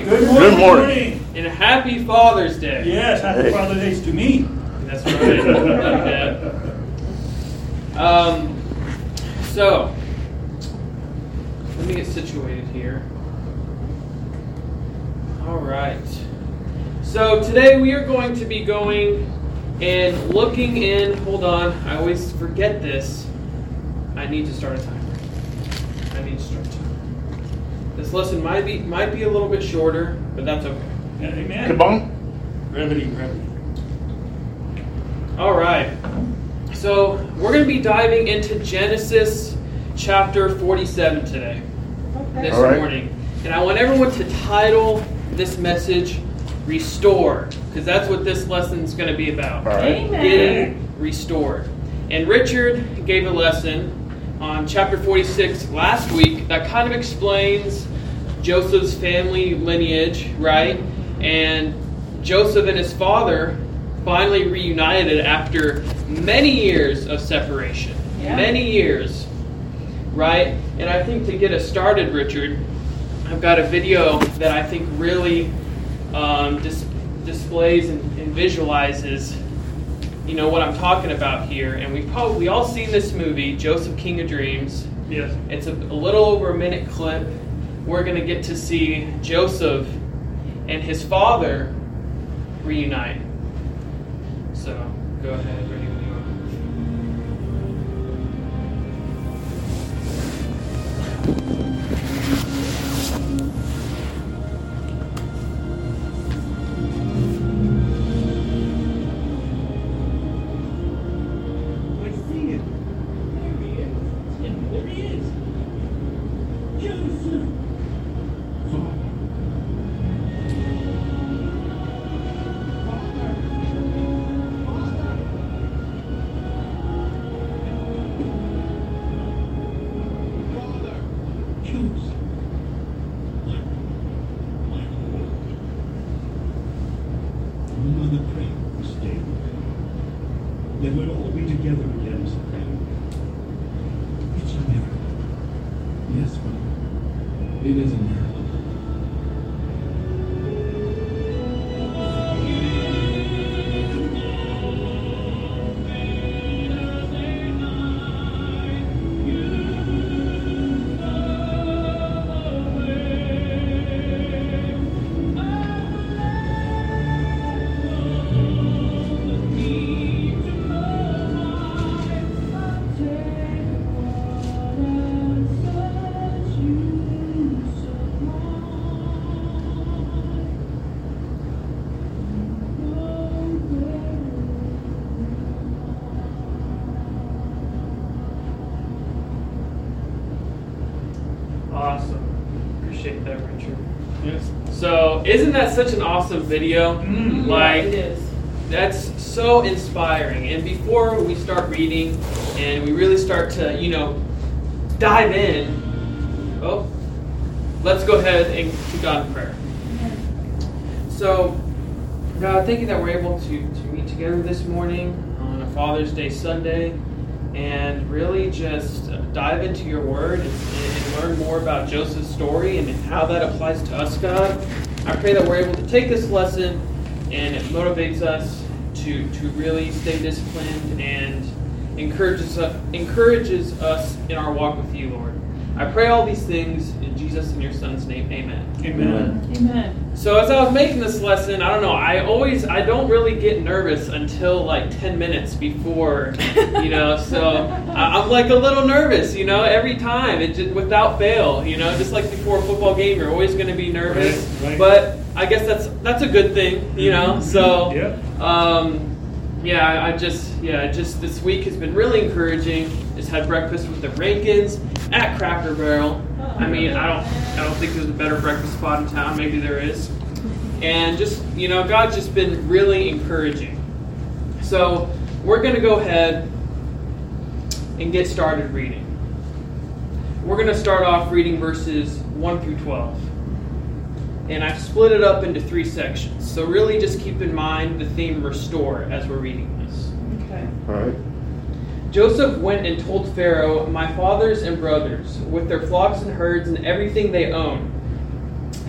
morning. Good morning. And happy Father's Day. Yes, happy Father's Day to me. That's right. Love that. So, let me get situated here. All right. So today we are going to be going and looking in. Hold on, I always forget this. I need to start a timer. This lesson might be a little bit shorter, but that's okay. Amen. Come on. Brevity. All right. So we're going to be diving into Genesis chapter 47 today, this morning. And I want everyone to title this message, Restore, because that's what this lesson is going to be about. All right. Getting restored. And Richard gave a lesson on chapter 46 last week that kind of explains Joseph's family lineage, right? And Joseph and his father finally reunited after many years of separation. Yeah. Many years, right? And I think to get us started, Richard, I've got a video that I think really displays and visualizes, you know, what I'm talking about here. And we've probably all seen this movie, Joseph, King of Dreams. Yes. It's a little over a minute clip. We're going to get to see Joseph and his father reunite. So, go ahead, ready when you that we'll all be together again as a family. It's a miracle. Yes, Father. It is a miracle. Awesome. Appreciate that, Richard. Yes. So, isn't that such an awesome video? Like, it is. That's so inspiring. And before we start reading and we really start to, dive in, let's go ahead and to God in prayer. So, God, thank you that we're able to meet together this morning on a Father's Day Sunday and really just dive into your word and learn more about Joseph's story and how that applies to us, God. I pray that we're able to take this lesson and it motivates us to really stay disciplined and encourages us in our walk with you, Lord. I pray all these things in Jesus and your Son's name. Amen. Amen. So as I was making this lesson, I don't know, I don't really get nervous until like 10 minutes before, so I'm like a little nervous, every time, it just, without fail, just like before a football game, you're always going to be nervous, Right. But I guess that's a good thing, so, Yeah. just this week has been really encouraging. Just had breakfast with the Rankins at Cracker Barrel. I mean, I don't think there's a better breakfast spot in town. Maybe there is. And just, God's just been really encouraging. So we're going to go ahead and get started reading. We're going to start off reading verses 1 through 12. And I've split it up into 3 sections. So really just keep in mind the theme restore as we're reading this. Okay. All right. Joseph went and told Pharaoh, "My fathers and brothers, with their flocks and herds and everything they own,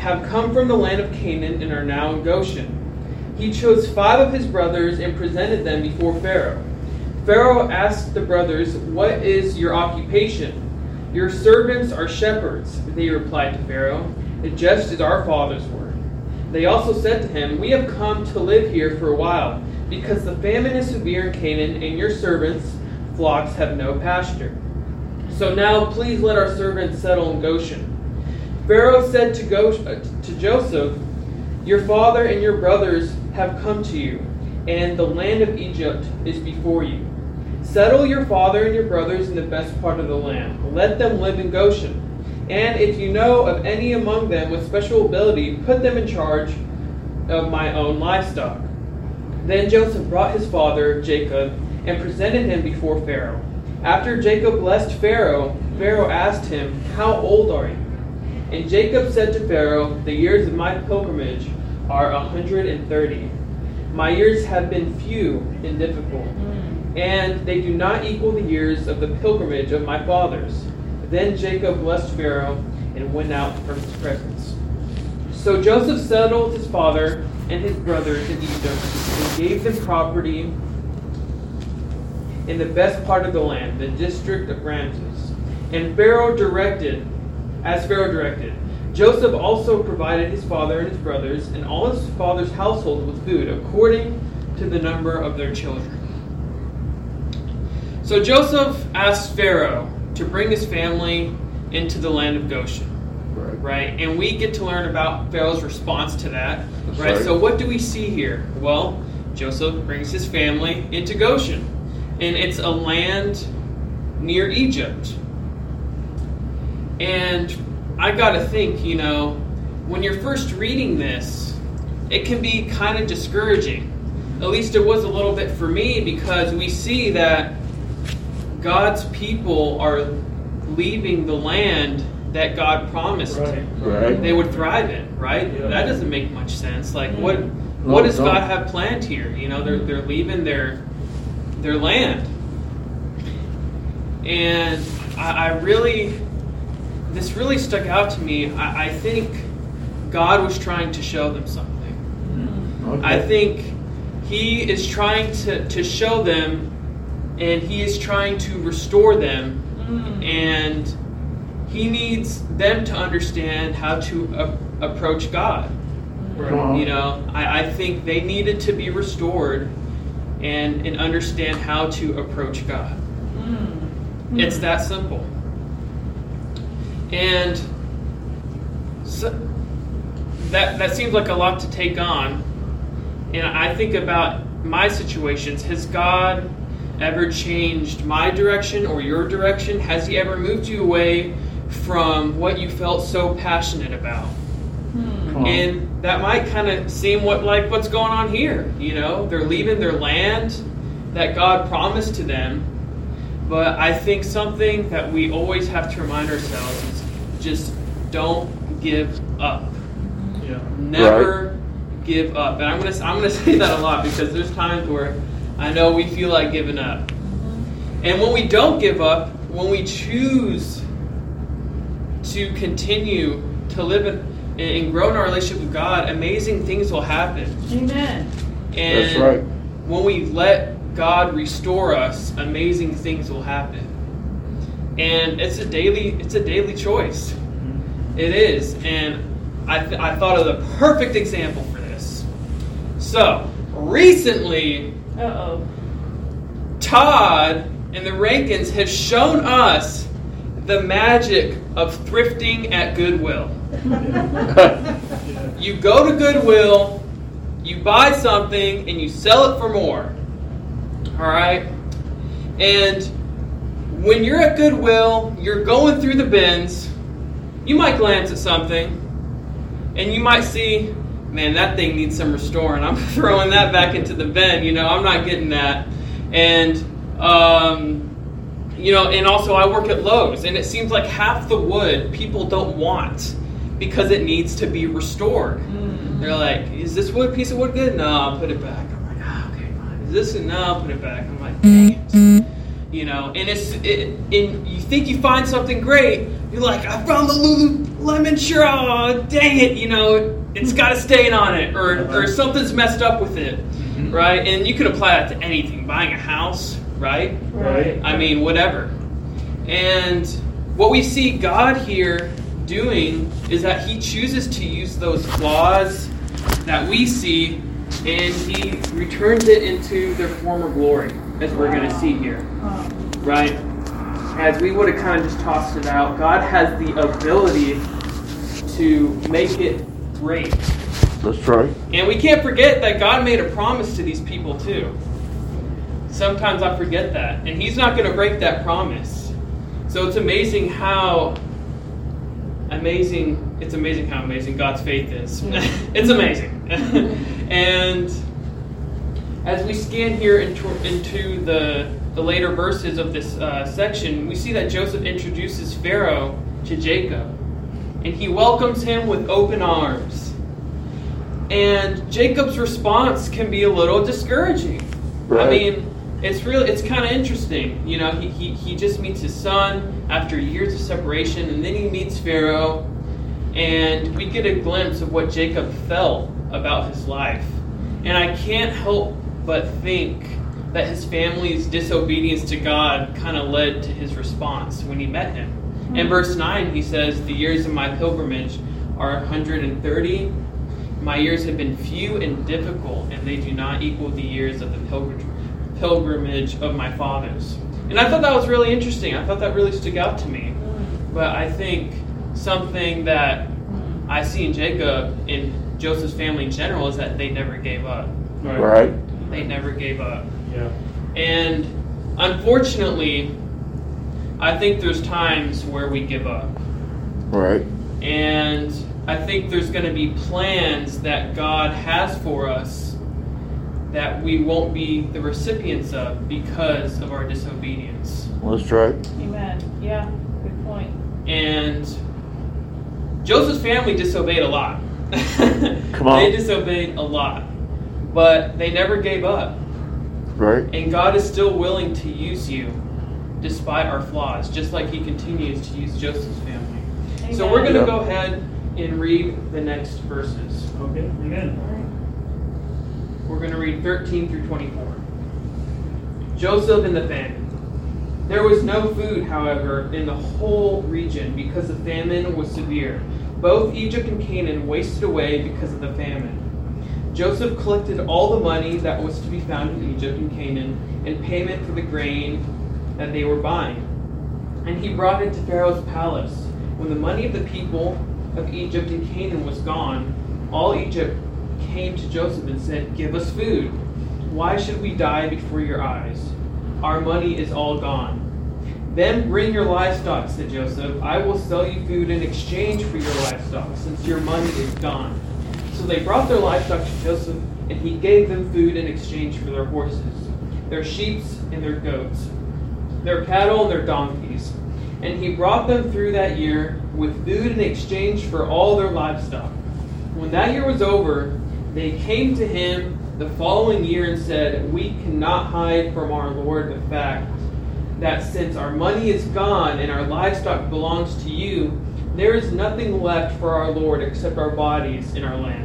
have come from the land of Canaan and are now in Goshen. He chose 5 of his brothers and presented them before Pharaoh. Pharaoh asked the brothers, "What is your occupation?" "Your servants are shepherds," they replied to Pharaoh, "just as our fathers were." They also said to him, "We have come to live here for a while, because the famine is severe in Canaan, and your servants' flocks have no pasture. So now please let our servants settle in Goshen." Pharaoh said to Joseph, "Your father and your brothers have come to you, and the land of Egypt is before you. Settle your father and your brothers in the best part of the land. Let them live in Goshen. And if you know of any among them with special ability, put them in charge of my own livestock." Then Joseph brought his father, Jacob, and presented him before Pharaoh. After Jacob blessed Pharaoh, Pharaoh asked him, "How old are you?" And Jacob said to Pharaoh, "The years of my pilgrimage are 130. My years have been few and difficult, and they do not equal the years of the pilgrimage of my fathers." Then Jacob blessed Pharaoh and went out from his presence. So Joseph settled his father and his brothers in Egypt and gave them property in the best part of the land, the district of Ramses. And Pharaoh directed. Joseph also provided his father and his brothers and all his father's household with food, according to the number of their children. So Joseph asked Pharaoh to bring his family into the land of Goshen. Right? And we get to learn about Pharaoh's response to that. Right? So what do we see here? Well, Joseph brings his family into Goshen. And it's a land near Egypt. And I got to think, when you're first reading this, it can be kind of discouraging. At least it was a little bit for me, because we see that God's people are leaving the land that God promised they would thrive in, right? Yeah. That doesn't make much sense. Like, what does God have planned here? They're leaving their land. And this really stuck out to me. I think God was trying to show them something. Okay. I think He is trying to show them, and He is trying to restore them, and He needs them to understand how to approach God. Right. I think they needed to be restored and understand how to approach God. It's that simple. And so that seems like a lot to take on. And I think about my situations. Has God ever changed my direction or your direction? Has He ever moved you away from what you felt so passionate about? And that might kind of seem like what's going on here. They're leaving their land that God promised to them. But I think something that we always have to remind ourselves is just don't give up. Yeah. Never give up. And I'm gonna say that a lot, because there's times where I know we feel like giving up. And when we don't give up, when we choose to continue to live and grow in our relationship with God, amazing things will happen. Amen. And That's right. when we let God restore us, amazing things will happen. And it's a daily choice. It is. And I thought of the perfect example for this. So, recently, Todd and the Rankins have shown us the magic of thrifting at Goodwill. You go to Goodwill, you buy something, and you sell it for more. All right? And when you're at Goodwill, you're going through the bins, you might glance at something, and you might see, man, that thing needs some restoring. I'm throwing that back into the bin. I'm not getting that. And, and also I work at Lowe's, and it seems like half the wood people don't want because it needs to be restored. They're like, is this piece of wood good? No, I'll put it back. I'm like, okay, fine. Is this? No, I'll put it back. I'm like, dang it. And you think you find something great. You're like, I found the lemon sure, oh, dang it, it's got a stain on it, or something's messed up with it, right? And you could apply that to anything, buying a house, right? Right. I mean, whatever. And what we see God here doing is that he chooses to use those flaws that we see, and he returns it into their former glory, as we're going to see here, right? As we would have kind of just tossed it out, God has the ability to make it great. That's right. And we can't forget that God made a promise to these people too. Sometimes I forget that. And he's not going to break that promise. So it's amazing how amazing God's faith is. It's amazing. And as we scan here into the later verses of this section, we see that Joseph introduces Pharaoh to Jacob. And he welcomes him with open arms. And Jacob's response can be a little discouraging. Right. I mean, it's kind of interesting. He just meets his son after years of separation, and then he meets Pharaoh, and we get a glimpse of what Jacob felt about his life. And I can't help but think that his family's disobedience to God kind of led to his response when he met him. In verse 9, he says, "The years of my pilgrimage are 130. My years have been few and difficult, and they do not equal the years of the pilgrimage of my fathers." And I thought that was really interesting. I thought that really stuck out to me. But I think something that I see in Jacob, in Joseph's family in general, is that they never gave up. Right. They never gave up. Yeah. And unfortunately, I think there's times where we give up. Right. And I think there's going to be plans that God has for us that we won't be the recipients of because of our disobedience. That's right. Amen. Yeah, good point. And Joseph's family disobeyed a lot. Come on. They disobeyed a lot. But they never gave up. Right. And God is still willing to use you despite our flaws, just like he continues to use Joseph's family. Amen. So we're going to Yeah. go ahead and read the next verses. Okay. Amen. We're going to read 13 through 24. Joseph and the famine. There was no food, however, in the whole region because the famine was severe. Both Egypt and Canaan wasted away because of the famine. Joseph collected all the money that was to be found in Egypt and Canaan in payment for the grain that they were buying. And he brought it to Pharaoh's palace. When the money of the people of Egypt and Canaan was gone, all Egypt came to Joseph and said, "Give us food. Why should we die before your eyes? Our money is all gone." "Then bring your livestock," said Joseph. "I will sell you food in exchange for your livestock, since your money is gone." So they brought their livestock to Joseph, and he gave them food in exchange for their horses, their sheep, and their goats, their cattle and their donkeys. And he brought them through that year with food in exchange for all their livestock. When that year was over, they came to him the following year and said, "We cannot hide from our Lord the fact that since our money is gone and our livestock belongs to you, there is nothing left for our Lord except our bodies in our land.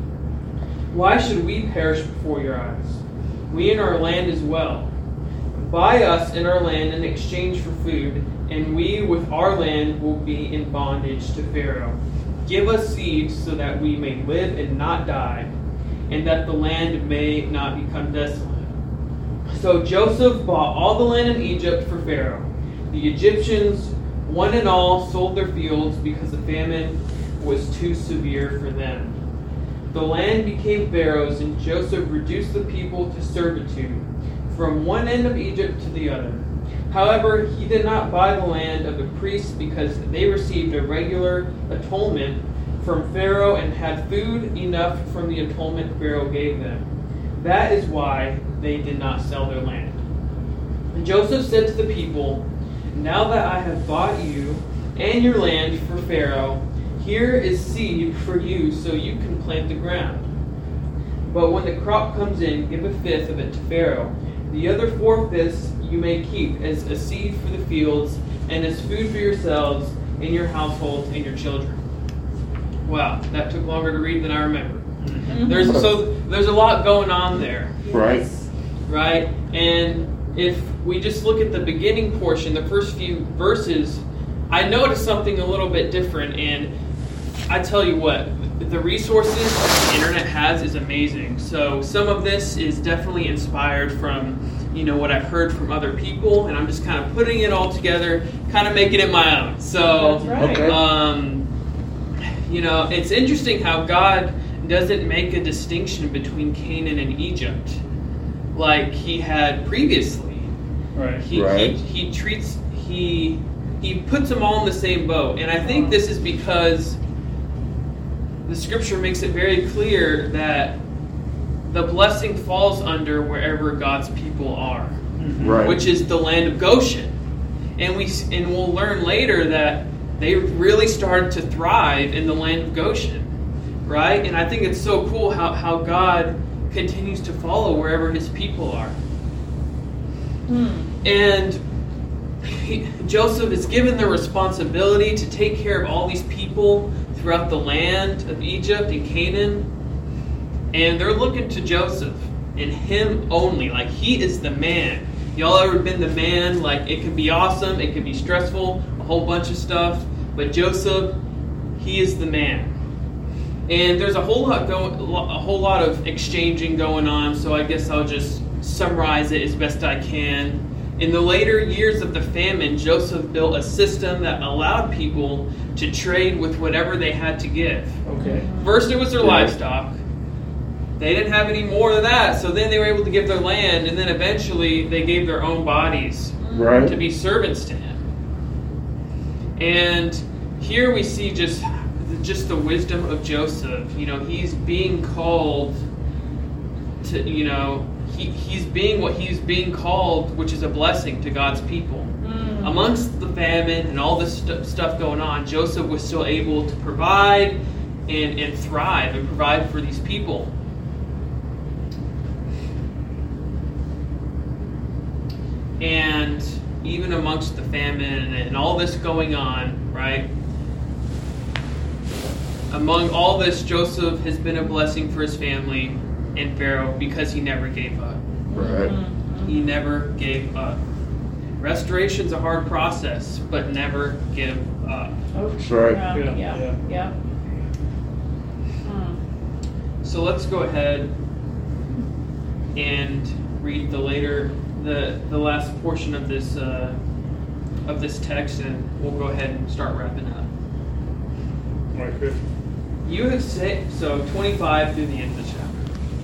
Why should we perish before your eyes? We and our land as well. Buy us and our land in exchange for food, and we with our land will be in bondage to Pharaoh. Give us seed so that we may live and not die, and that the land may not become desolate." So Joseph bought all the land in Egypt for Pharaoh. The Egyptians, one and all, sold their fields because the famine was too severe for them. The land became Pharaoh's, and Joseph reduced the people to servitude, from one end of Egypt to the other. However, he did not buy the land of the priests because they received a regular atonement from Pharaoh and had food enough from the atonement Pharaoh gave them. That is why they did not sell their land. And Joseph said to the people, "Now that I have bought you and your land for Pharaoh, here is seed for you so you can plant the ground. But when the crop comes in, give a fifth of it to Pharaoh. The other 4/5 you may keep as a seed for the fields and as food for yourselves and your households and your children." Wow, that took longer to read than I remember. Mhm. There's a lot going on there, Right. right? And if we just look at the beginning portion, the first few verses, I noticed something a little bit different. And I tell you what, the resources the internet has is amazing. So some of this is definitely inspired from, what I've heard from other people, and I'm just kind of putting it all together, kind of making it my own. So, That's right. Okay. it's interesting how God doesn't make a distinction between Canaan and Egypt like he had previously. Right. He puts them all in the same boat. And I think this is because the scripture makes it very clear that the blessing falls under wherever God's people are, Right. which is the land of Goshen. And we'll learn later that they really started to thrive in the land of Goshen, right? And I think it's so cool how God continues to follow wherever his people are. And Joseph is given the responsibility to take care of all these people throughout the land of Egypt and Canaan. And they're looking to Joseph and him only. Like, he is the man. Y'all ever been the man? Like, it can be awesome, it can be stressful, a whole bunch of stuff. But Joseph, he is the man. And there's a whole lot of exchanging going on. So I guess I'll just summarize it as best I can. In the later years of the famine, Joseph built a system that allowed people to trade with whatever they had to give. Okay. First, it was their livestock. They didn't have any more of that, so then they were able to give their land, and then eventually they gave their own bodies Right. to be servants to him. And here we see just the wisdom of Joseph. He's being called to, he's being what he's being called, which is a blessing to God's people. Amongst the famine and all this stuff going on, Joseph was still able to provide and thrive and provide for these people. And even amongst the famine and all this going on, right? Among all this, Joseph has been a blessing for his family and Pharaoh because he never gave up. Right. He never gave up. Restoration's a hard process, but never give up. That's right. Yeah. So let's go ahead and read the last portion of this text, and we'll go ahead and start wrapping up. All right, Chris. You have saved, so 25 through the end of the chapter.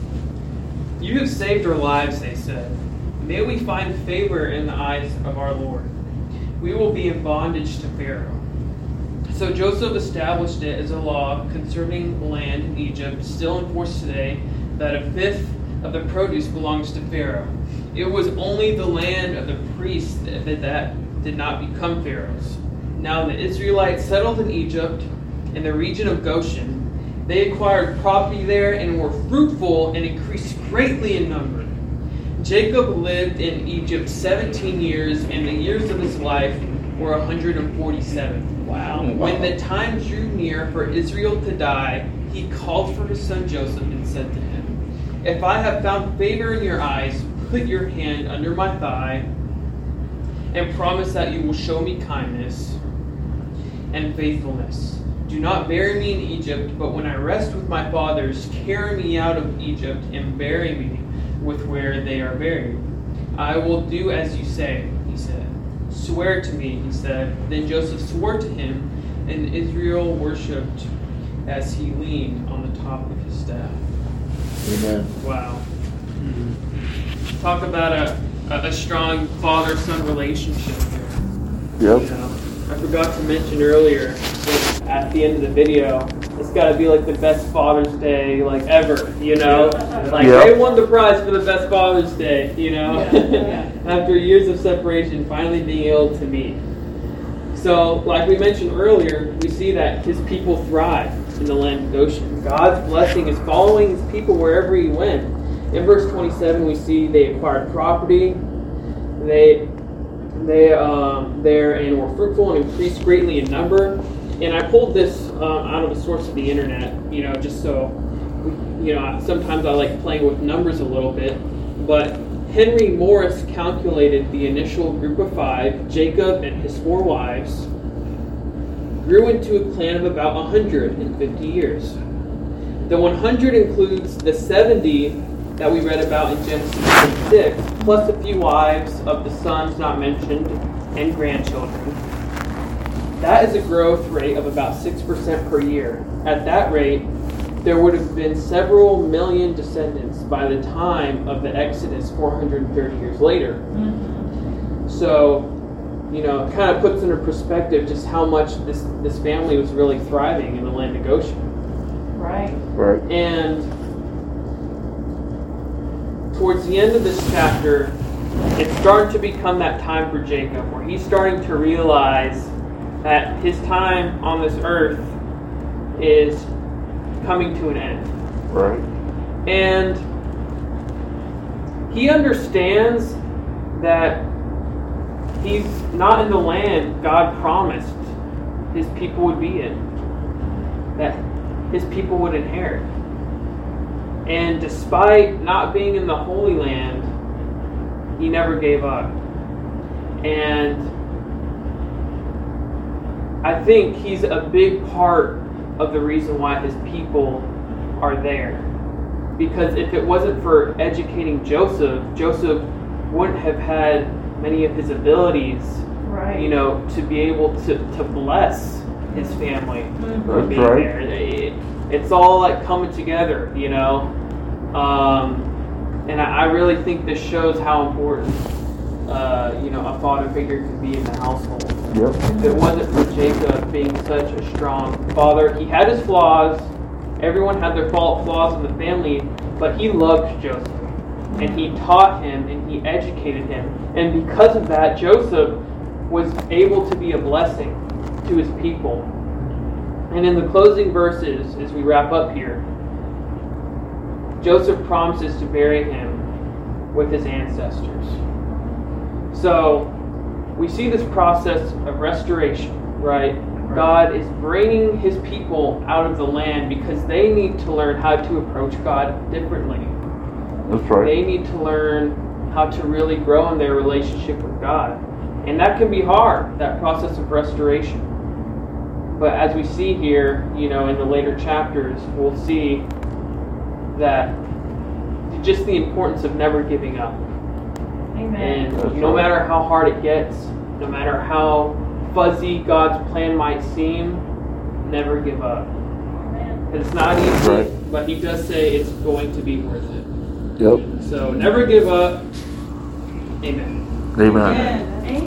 You have saved our lives, they said. May we find favor in the eyes of our Lord. We will be in bondage to Pharaoh. So Joseph established it as a law concerning land in Egypt, still in force today, that a fifth of the produce belongs to Pharaoh. It was only the land of the priests that did not become Pharaoh's. Now the Israelites settled in Egypt, in the region of Goshen. They acquired property there and were fruitful and increased greatly in number. Jacob lived in Egypt 17 years, and the years of his life were 147. Wow. When the time drew near for Israel to die, he called for his son Joseph and said to him, "If I have found favor in your eyes, put your hand under my thigh and promise that you will show me kindness and faithfulness. Do not bury me in Egypt, but when I rest with my fathers, carry me out of Egypt and bury me with where they are buried. I will do as you say," he said. "Swear to me," he said. Then Joseph swore to him, and Israel worshipped as he leaned on the top of his staff. Amen. Wow. Talk about a strong father-son relationship here. Yep. I forgot to mention earlier that at the end of the video, it's got to be like the best Father's Day ever, Like Yeah. they won the prize for the best Father's Day, Yeah. After years of separation, finally being able to meet. So, like we mentioned earlier, we see that his people thrive in the land of Goshen. God's blessing is following his people wherever he went. In verse 27, we see they acquired property. They there and were fruitful and increased greatly in number. and I pulled this out of a source of the internet, just so, sometimes I like playing with numbers a little bit, but Henry Morris calculated the initial group of 5, Jacob and his 4 wives, grew into a clan of about 150 years. The 100 includes the 70 that we read about in Genesis 26, plus a few wives of the sons not mentioned and grandchildren. That is a growth rate of about 6% per year. At that rate, there would have been several million descendants by the time of the Exodus 430 years later. Mm-hmm. So, it kind of puts into perspective just how much this family was really thriving in the land of Goshen. Right. Right. And towards the end of this chapter, it's starting to become that time for Jacob, where he's starting to realize that his time on this earth is coming to an end. Right. And he understands that he's not in the land God promised his people would be in, that his people would inherit. And despite not being in the Holy Land, he never gave up. And I think he's a big part of the reason why his people are there. Because if it wasn't for educating Joseph, Joseph wouldn't have had many of his abilities, Right. to be able to bless his family for That's being right. there. It's all like coming together, and I really think this shows how important, a father figure could be in the household. Yep. If it wasn't for Jacob being such a strong father, he had his flaws. Everyone had their flaws in the family, but he loved Joseph. And he taught him and he educated him. And because of that, Joseph was able to be a blessing to his people. And in the closing verses, as we wrap up here, Joseph promises to bury him with his ancestors. So we see this process of restoration, right? God is bringing his people out of the land because they need to learn how to approach God differently. That's right. They need to learn how to really grow in their relationship with God. And that can be hard, that process of restoration. But as we see here, in the later chapters, we'll see that just the importance of never giving up. Amen. And That's no right. matter how hard it gets, no matter how fuzzy God's plan might seem, never give up. Amen. It's not easy, Right. but he does say it's going to be worth it. Yep. So never give up. Amen. Amen. Amen.